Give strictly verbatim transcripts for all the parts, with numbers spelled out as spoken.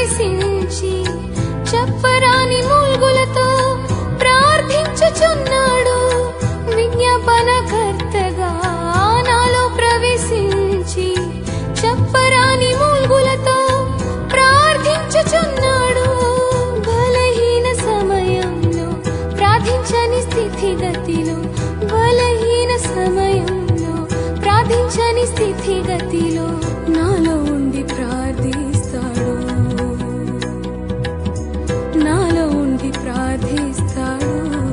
ప్రవేశించి చెప్పరాని మూల్గులతో ప్రార్థించుచున్నాడు. విజ్ఞాపనకర్తగా నాలో ప్రవేశించి చెప్పరాని మూల్గులతో ప్రార్థించుచున్నాడు. బలహీన సమయంలో ప్రార్థించని స్థితిగతిలో బలహీన సమయంలో ప్రార్థించని స్థితిగతిలో నాలో ఉండి ప్రార్థిస్తాడు. నాలో ఉండి ప్రార్థిస్తాడు.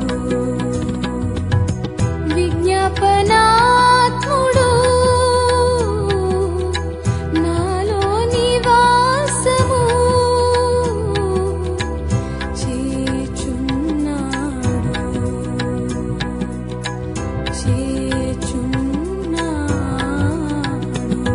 విజ్ఞాపనాత్ముడు నాలో నివాసము చేచున్నాడు. చేచున్నాడు.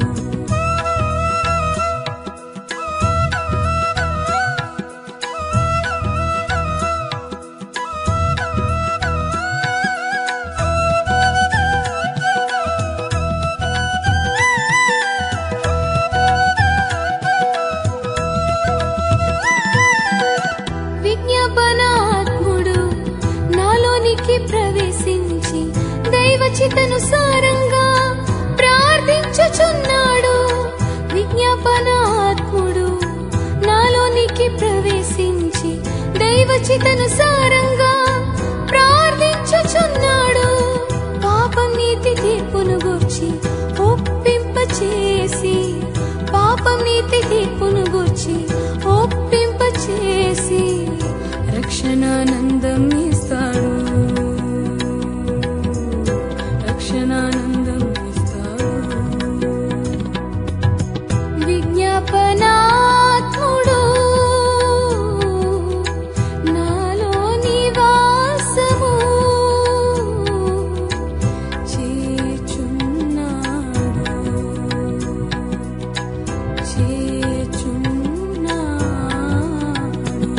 విజ్ఞాపనాత్ముడు నాలోనికి ప్రవేశించి దైవచిత్తనుసారంగా ప్రార్థించుచున్నాడు. విజ్ఞాపనాత్ముడు నాలోనికి ప్రవేశించి దైవచిత్తనుసారంగా ప్రార్థించుచున్నాడు. పాపం నీతి తీర్పును గూర్చి ఒప్పింపచేసి పాపం నీతి తీర్పును గూర్చి ఒప్పింపచేసి రక్షణానందం ఇస్తాడు. రక్షణానందం ఇస్తాడు. విజ్ఞాపనాత్ముడు నాలో నివాసము చేచున్నాడు. చేచున్నాడు.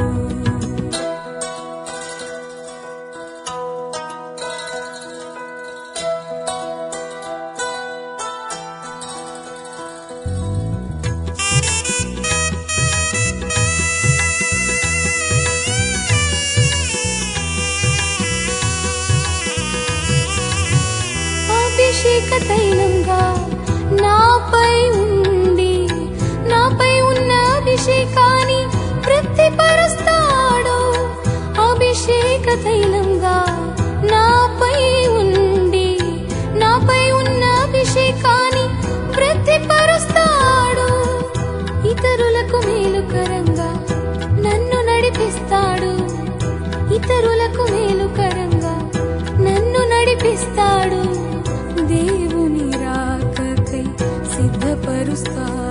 అభిషేక తైలంగా నాపై ఉండి నాపై ఉన్న అభిషేకాన్ని వృద్ధిపరుస్తాడు. అభిషేక తైలంగా నాపై ఉండి నాపై ఉన్న అభిషేకాన్ని వృద్ధిపరుస్తాడు. ఇతరులకు మేలుకరంగా నన్ను నడిపిస్తాడు. ఇతరులకు మేలుకరంగా నన్ను నడిపిస్తాడు. దేవుని రాకకై సిద్ధపరుస్తాడు.